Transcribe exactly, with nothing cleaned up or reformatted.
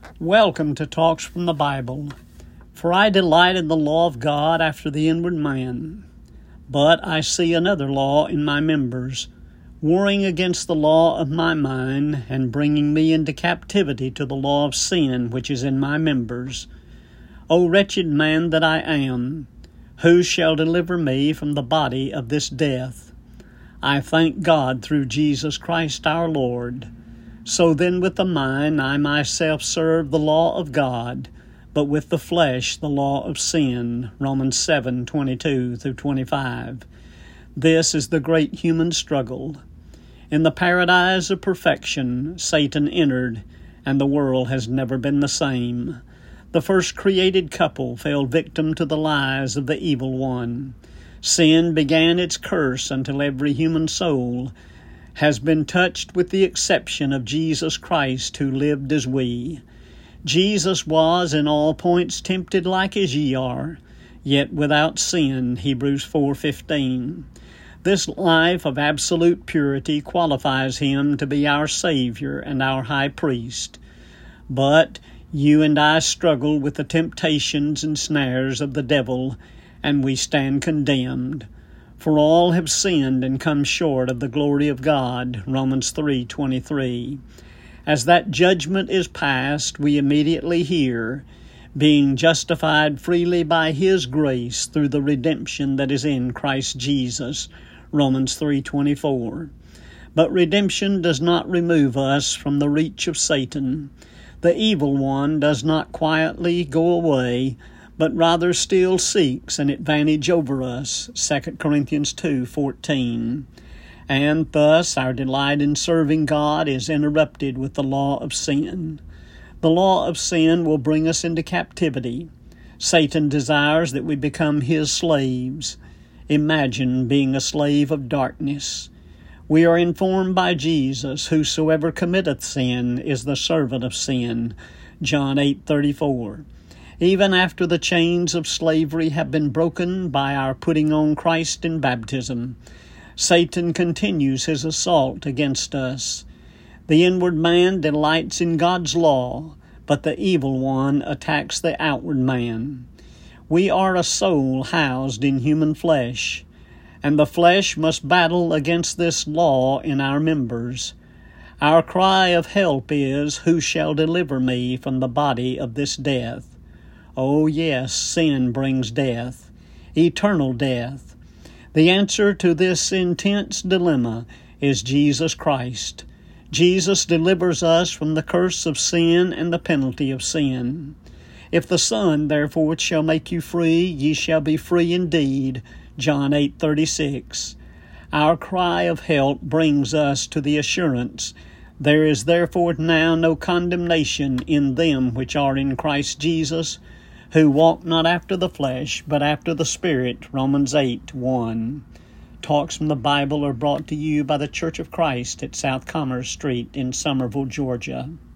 Welcome to Talks from the Bible. For I delight in the law of God after the inward man. But I see another law in my members, warring against the law of my mind, and bringing me into captivity to the law of sin which is in my members. O wretched man that I am, who shall deliver me from the body of this death? I thank God through Jesus Christ our Lord. So then with the mind I myself serve the law of God, but with the flesh the law of sin. Romans seven, twenty-two through twenty-five. This is the great human struggle. In the paradise of perfection, Satan entered, and the world has never been the same. The first created couple fell victim to the lies of the evil one. Sin began its curse until every human soul has been touched, with the exception of Jesus Christ, who lived as we. Jesus was in all points tempted like as ye are, yet without sin, Hebrews four fifteen. This life of absolute purity qualifies him to be our Savior and our High Priest. But you and I struggle with the temptations and snares of the devil, and we stand condemned. For all have sinned and come short of the glory of God, Romans three twenty-three. As that judgment is passed, we immediately hear, being justified freely by His grace through the redemption that is in Christ Jesus, Romans three twenty-four. But redemption does not remove us from the reach of Satan. The evil one does not quietly go away, but rather still seeks an advantage over us, Second Corinthians two fourteen. And thus our delight in serving God is interrupted with the law of sin. The law of sin will bring us into captivity. Satan desires that we become his slaves. Imagine being a slave of darkness. We are informed by Jesus, whosoever committeth sin is the servant of sin, John eight thirty-four. Even after the chains of slavery have been broken by our putting on Christ in baptism, Satan continues his assault against us. The inward man delights in God's law, but the evil one attacks the outward man. We are a soul housed in human flesh, and the flesh must battle against this law in our members. Our cry of help is, "Who shall deliver me from the body of this death?" Oh yes, sin brings death, eternal death. The answer to this intense dilemma is Jesus Christ. Jesus delivers us from the curse of sin and the penalty of sin. If the Son therefore shall make you free, ye shall be free indeed, John eight thirty-six. Our cry of help brings us to the assurance, there is therefore now no condemnation in them which are in Christ Jesus, who walk not after the flesh, but after the Spirit, Romans eight one. Talks from the Bible are brought to you by the Church of Christ at South Commerce Street in Somerville, Georgia.